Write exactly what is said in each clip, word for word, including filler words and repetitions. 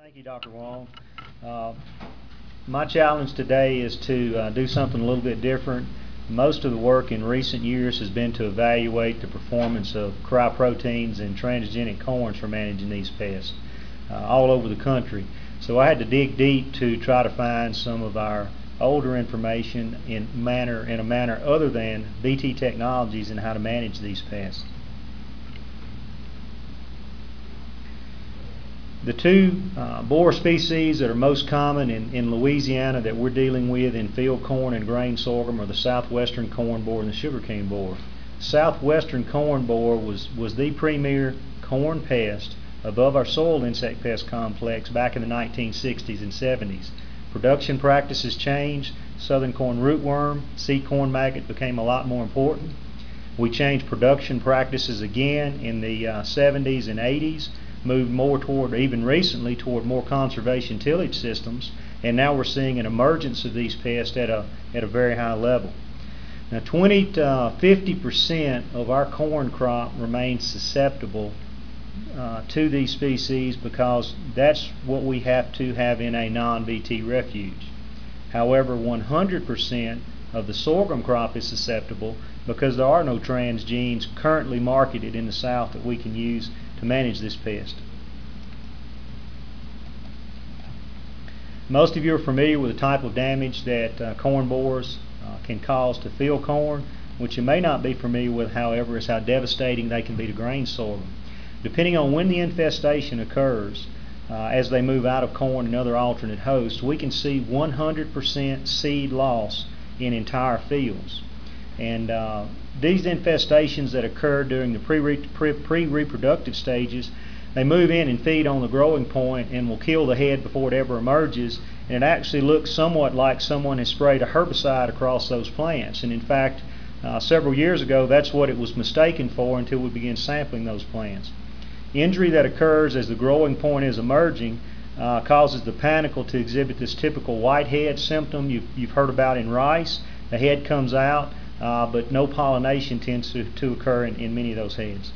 Thank you, Doctor Wong. Uh, my challenge today is to uh, do something a little bit different. Most of the work in recent years has been to evaluate the performance of cryoproteins and transgenic corns for managing these pests uh, all over the country. So I had to dig deep to try to find some of our older information in manner in a manner other than B T technologies and how to manage these pests. The two uh, borer species that are most common in, in Louisiana that we're dealing with in field corn and grain sorghum are the southwestern corn borer and the sugarcane borer. Southwestern corn borer was, was the premier corn pest above our soil insect pest complex back in the nineteen sixties and seventies. Production practices changed. Southern corn rootworm, seed corn maggot became a lot more important. We changed production practices again in the uh, seventies and eighties. Moved more toward, even recently, toward more conservation tillage systems, and now we're seeing an emergence of these pests at a at a very high level. Now, twenty to fifty percent of our corn crop remains susceptible uh, to these species because that's what we have to have in a non-B T refuge. However, one hundred percent of the sorghum crop is susceptible because there are no transgenes currently marketed in the South that we can use to manage this pest. Most of you are familiar with the type of damage that uh, corn borers uh, can cause to field corn. What you may not be familiar with, however, is how devastating they can be to grain sorghum. Depending on when the infestation occurs, uh, as they move out of corn and other alternate hosts, we can see one hundred percent seed loss in entire fields. And uh, these infestations that occur during the pre-reproductive stages, they move in and feed on the growing point and will kill the head before it ever emerges. And it actually looks somewhat like someone has sprayed a herbicide across those plants. And in fact, uh, several years ago, that's what it was mistaken for until we began sampling those plants. Injury that occurs as the growing point is emerging uh, causes the panicle to exhibit this typical whitehead symptom you've, you've heard about in rice. The head comes out. Uh, but no pollination tends to, to occur in, in many of those heads.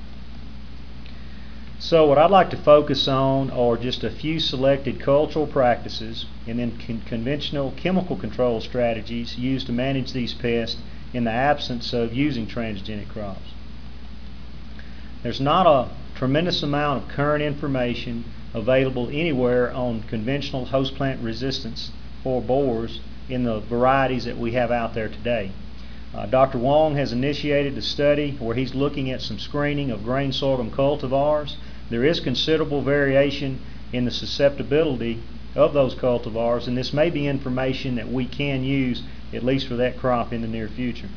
So what I'd like to focus on are just a few selected cultural practices and then con conventional chemical control strategies used to manage these pests in the absence of using transgenic crops. There's not a tremendous amount of current information available anywhere on conventional host plant resistance for borers in the varieties that we have out there today. Uh, Doctor Wong has initiated a study where he's looking at some screening of grain sorghum cultivars. There is considerable variation in the susceptibility of those cultivars, and this may be information that we can use at least for that crop in the near future.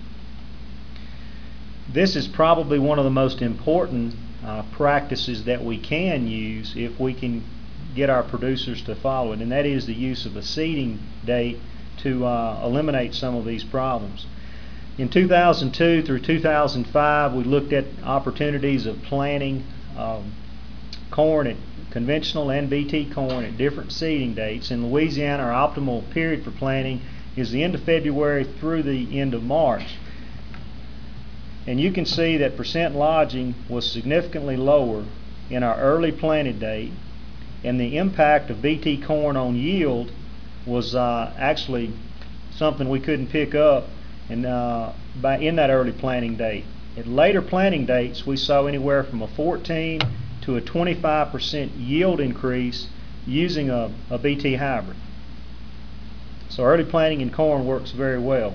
This is probably one of the most important uh, practices that we can use if we can get our producers to follow it, and that is the use of a seeding date to uh, eliminate some of these problems. In two thousand two through two thousand five, we looked at opportunities of planting um, corn, at conventional and B T corn at different seeding dates. In Louisiana, our optimal period for planting is the end of February through the end of March. And you can see that percent lodging was significantly lower in our early planted date, and the impact of B T corn on yield was uh, actually something we couldn't pick up and uh, by in that early planting date. At later planting dates, we saw anywhere from a fourteen to a twenty-five percent yield increase using a, a B T hybrid. So early planting in corn works very well.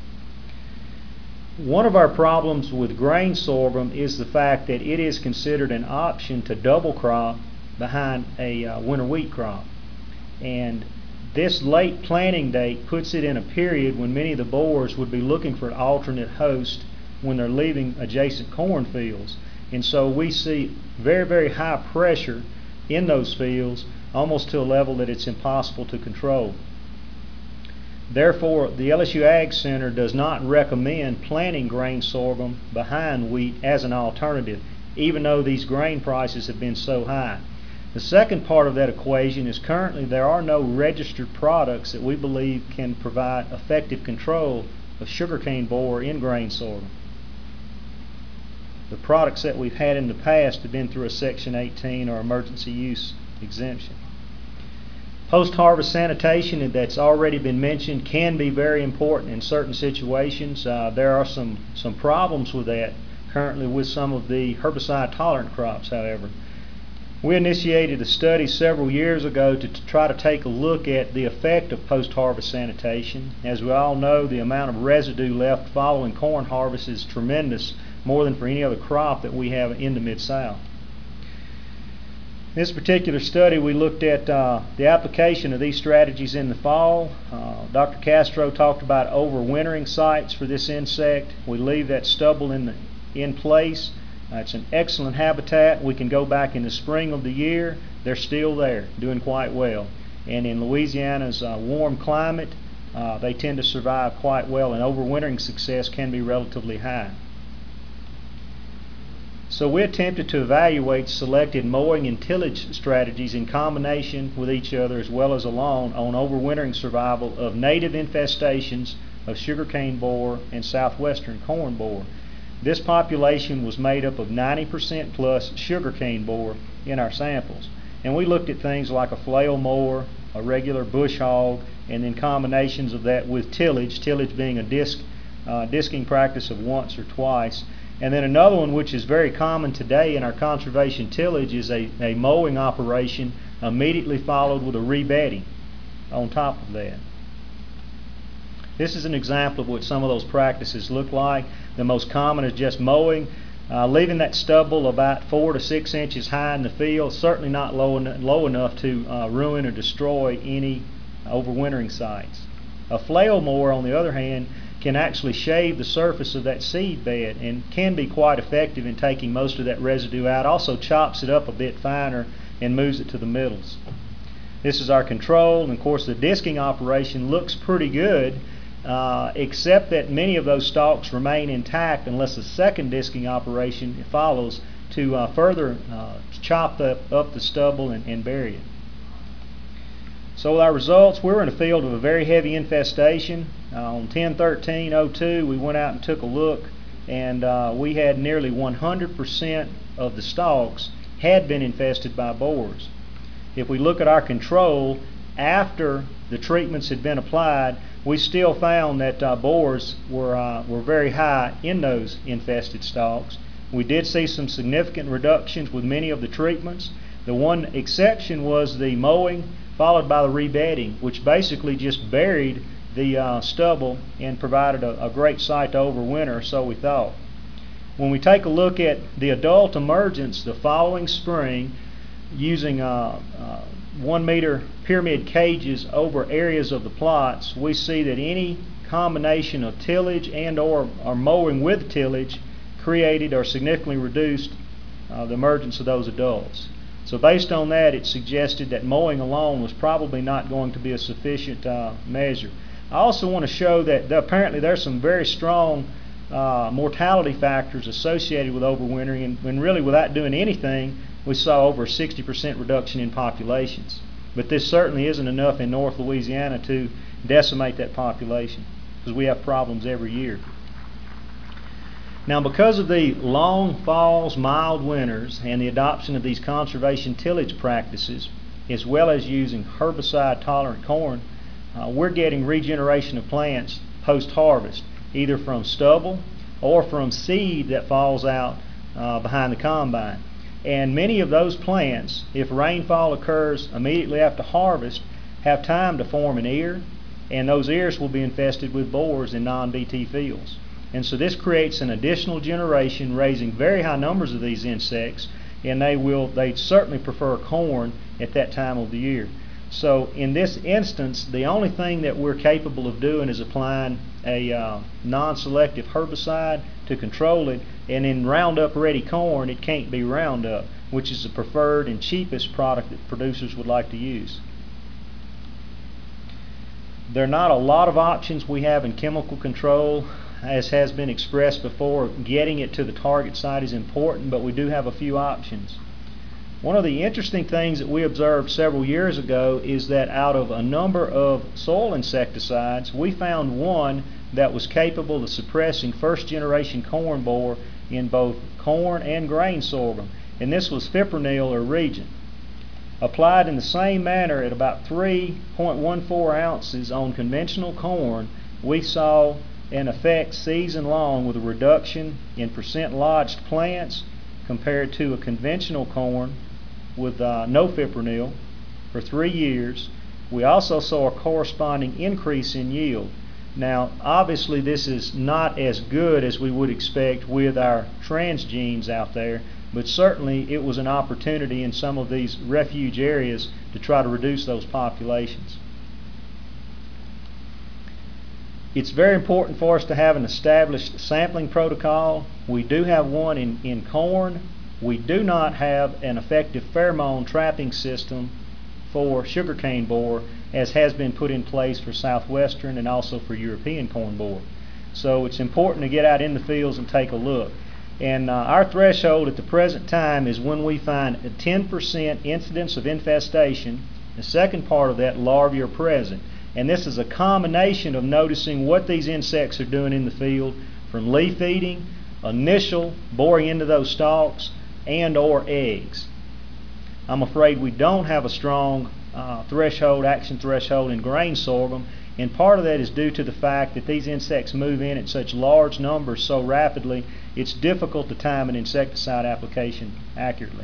One of our problems with grain sorghum is the fact that it is considered an option to double crop behind a uh, winter wheat crop. And this late planting date puts it in a period when many of the borers would be looking for an alternate host when they're leaving adjacent cornfields. And so we see very, very high pressure in those fields, almost to a level that it's impossible to control. Therefore, the L S U Ag Center does not recommend planting grain sorghum behind wheat as an alternative, even though these grain prices have been so high. The second part of that equation is currently there are no registered products that we believe can provide effective control of sugarcane borer in grain sorghum. The products that we've had in the past have been through a Section eighteen or emergency use exemption. Post-harvest sanitation that's already been mentioned can be very important in certain situations. Uh, there are some, some problems with that currently with some of the herbicide-tolerant crops, however. We initiated a study several years ago to, to try to take a look at the effect of post-harvest sanitation. As we all know, the amount of residue left following corn harvest is tremendous, more than for any other crop that we have in the Mid-South. In this particular study, we looked at uh, the application of these strategies in the fall. Uh, Doctor Castro talked about overwintering sites for this insect. We leave that stubble in, the, in place. Uh, it's an excellent habitat. We can go back in the spring of the year. They're still there, doing quite well. And in Louisiana's uh, warm climate, uh, they tend to survive quite well, and overwintering success can be relatively high. So we attempted to evaluate selected mowing and tillage strategies in combination with each other as well as alone on overwintering survival of native infestations of sugarcane borer and southwestern corn borer. This population was made up of ninety percent plus sugarcane borer in our samples. And we looked at things like a flail mower, a regular bush hog, and then combinations of that with tillage, tillage being a disc, uh, disking practice of once or twice. And then another one which is very common today in our conservation tillage is a, a mowing operation immediately followed with a rebedding on top of that. This is an example of what some of those practices look like. The most common is just mowing, uh, leaving that stubble about four to six inches high in the field, certainly not low, en low enough to uh, ruin or destroy any overwintering sites. A flail mower, on the other hand, can actually shave the surface of that seed bed and can be quite effective in taking most of that residue out. Also chops it up a bit finer and moves it to the middles. This is our control, and of course the disking operation looks pretty good, uh, except that many of those stalks remain intact unless a second disking operation follows to uh, further uh, chop the, up the stubble and, and bury it. So with our results, we were in a field of a very heavy infestation. Uh, on ten thirteen oh two, we went out and took a look, and uh, we had nearly one hundred percent of the stalks had been infested by borers. If we look at our control, after the treatments had been applied, we still found that uh, borers were, uh, were very high in those infested stalks. We did see some significant reductions with many of the treatments. The one exception was the mowing followed by the rebedding, which basically just buried the uh, stubble and provided a, a great site to overwinter, so we thought. When we take a look at the adult emergence the following spring using uh, uh, one meter pyramid cages over areas of the plots, we see that any combination of tillage and or, or mowing with tillage created or significantly reduced uh, the emergence of those adults. So based on that, it suggested that mowing alone was probably not going to be a sufficient uh, measure. I also want to show that the, apparently there's some very strong uh, mortality factors associated with overwintering, and when really without doing anything, we saw over a sixty percent reduction in populations. But this certainly isn't enough in North Louisiana to decimate that population, because we have problems every year. Now, because of the long falls, mild winters, and the adoption of these conservation tillage practices, as well as using herbicide-tolerant corn, uh, we're getting regeneration of plants post-harvest, either from stubble or from seed that falls out uh, behind the combine. And many of those plants, if rainfall occurs immediately after harvest, have time to form an ear, and those ears will be infested with borers in non-B T fields. And so this creates an additional generation, raising very high numbers of these insects, and they will they certainly prefer corn at that time of the year. So in this instance, the only thing that we're capable of doing is applying a uh, non-selective herbicide to control it, and in Roundup Ready corn, it can't be Roundup, which is the preferred and cheapest product that producers would like to use. There are not a lot of options we have in chemical control. As has been expressed before, getting it to the target site is important, but we do have a few options. One of the interesting things that we observed several years ago is that out of a number of soil insecticides, we found one that was capable of suppressing first-generation corn borer in both corn and grain sorghum, and this was fipronil or Regent. Applied in the same manner at about three point one four ounces on conventional corn, we saw an effect season long with a reduction in percent lodged plants compared to a conventional corn with uh, no fipronil for three years. We also saw a corresponding increase in yield. Now, obviously, this is not as good as we would expect with our transgenes out there, but certainly it was an opportunity in some of these refuge areas to try to reduce those populations. It's very important for us to have an established sampling protocol. We do have one in, in corn. We do not have an effective pheromone trapping system for sugarcane borer, as has been put in place for southwestern and also for European corn borer. So it's important to get out in the fields and take a look. And uh, our threshold at the present time is when we find a ten percent incidence of infestation. The second part of that, larvae are present. And this is a combination of noticing what these insects are doing in the field, from leaf eating, initial boring into those stalks, and or eggs. I'm afraid we don't have a strong uh, threshold, action threshold in grain sorghum, and part of that is due to the fact that these insects move in at such large numbers so rapidly, it's difficult to time an insecticide application accurately.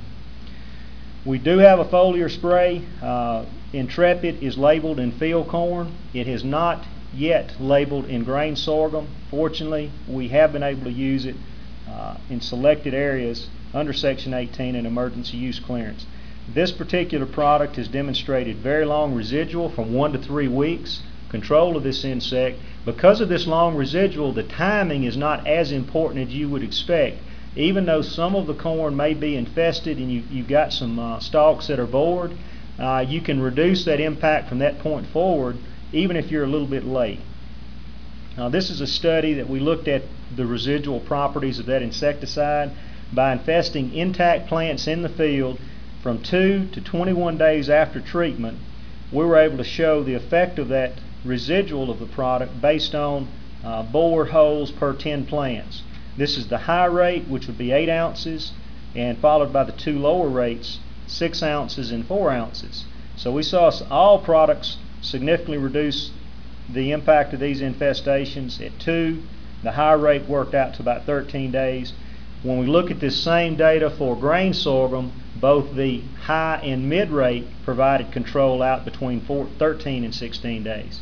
We do have a foliar spray. Uh, Intrepid is labeled in field corn. It has not yet labeled in grain sorghum. Fortunately, we have been able to use it uh, in selected areas under Section eighteen and emergency use clearance. This particular product has demonstrated very long residual from one to three weeks, control of this insect. Because of this long residual, the timing is not as important as you would expect. Even though some of the corn may be infested and you, you've got some uh, stalks that are bored, uh, you can reduce that impact from that point forward even if you're a little bit late. Now, this is a study that we looked at the residual properties of that insecticide by infesting intact plants in the field from two to twenty-one days after treatment. We were able to show the effect of that residual of the product based on uh, bored holes per ten plants. This is the high rate, which would be eight ounces, and followed by the two lower rates, six ounces and four ounces. So we saw all products significantly reduce the impact of these infestations. At two, the high rate worked out to about thirteen days. When we look at this same data for grain sorghum, both the high and mid rate provided control out between four, thirteen and sixteen days.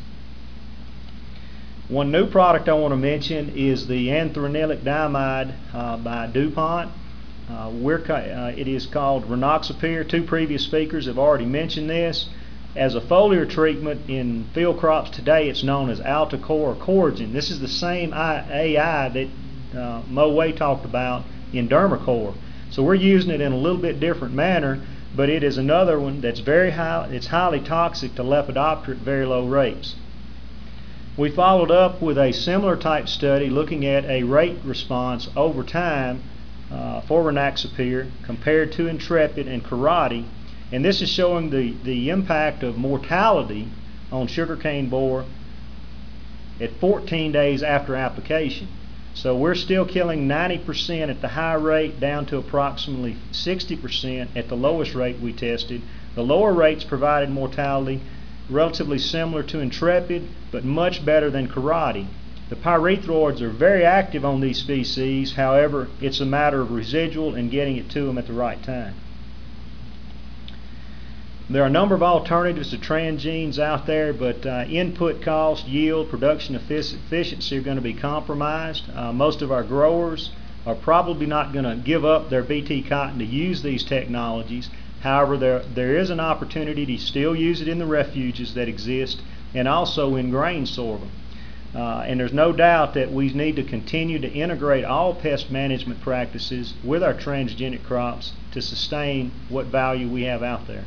One new product I want to mention is the anthranilic diamide uh, by DuPont. Uh, we're, uh, it is called Rynoxaper. Two previous speakers have already mentioned this. As a foliar treatment in field crops today, it's known as Altacor or Coragen. This is the same A I that uh, Mo Way talked about in Dermacor. So we're using it in a little bit different manner, but it is another one that's very high, it's highly toxic to Lepidoptera at very low rates. We followed up with a similar type study looking at a rate response over time uh, for Rynoxaper compared to Intrepid and Karate, and this is showing the, the impact of mortality on sugarcane borer at fourteen days after application. So we're still killing ninety percent at the high rate down to approximately sixty percent at the lowest rate we tested. The lower rates provided mortality relatively similar to Intrepid, but much better than Karate. The pyrethroids are very active on these species. However, it's a matter of residual and getting it to them at the right time. There are a number of alternatives to transgenes out there, but uh, input cost, yield, production efficiency are going to be compromised. Uh, most of our growers are probably not going to give up their B T cotton to use these technologies. However, there, there is an opportunity to still use it in the refuges that exist and also in grain sorghum. Uh, and there's no doubt that we need to continue to integrate all pest management practices with our transgenic crops to sustain what value we have out there.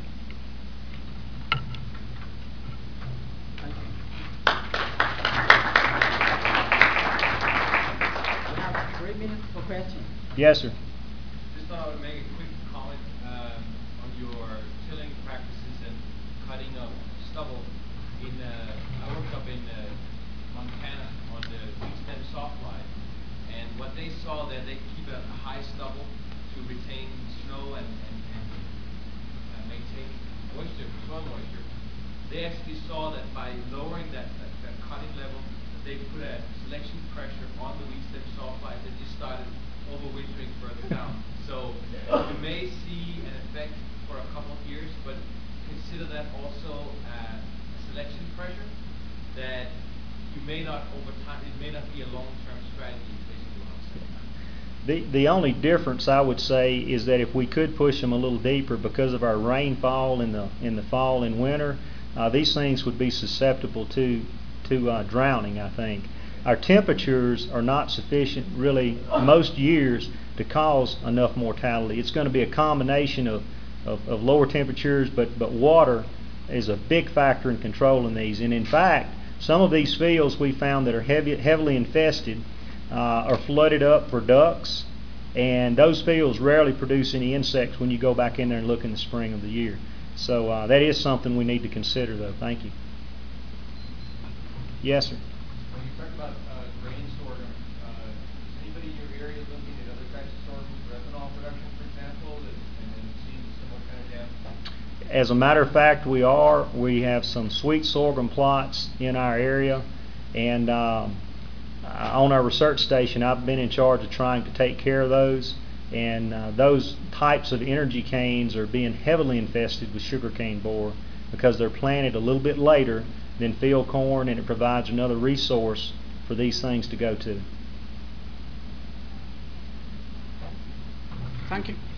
For questions. Yes, sir. Just thought I would make a quick comment um, on your tilling practices and cutting of stubble. In uh, I worked up in uh, Montana on the wheat stem soft line, and what they saw there, they keep a high stubble to retain snow and, and, and uh, maintain moisture, soil moisture, they actually saw that by lowering that, that, that cutting level, they put a selection pressure on the weed stem sulfite that just started overwintering further down. So you may see an effect for a couple of years, but consider that also uh, a selection pressure that you may not over time, it may not be a long-term strategy, is basically what I'm saying. The, the only difference I would say is that if we could push them a little deeper because of our rainfall in the in the fall and winter, uh, these things would be susceptible to to uh, drowning, I think. Our temperatures are not sufficient really most years to cause enough mortality. It's going to be a combination of, of, of lower temperatures, but, but water is a big factor in controlling these. And in fact, some of these fields we found that are heavy, heavily infested uh, are flooded up for ducks, and those fields rarely produce any insects when you go back in there and look in the spring of the year. So uh, that is something we need to consider, though. Thank you. Yes, sir. When you talk about uh, grain sorghum, uh, is anybody in your area looking at other types of sorghum for ethanol production, for example, that, and then seeing similar kind of damage? As a matter of fact, we are. We have some sweet sorghum plots in our area, and um, on our research station, I've been in charge of trying to take care of those. And uh, those types of energy canes are being heavily infested with sugarcane borer because they're planted a little bit later than field corn, and it provides another resource for these things to go to. Thank you.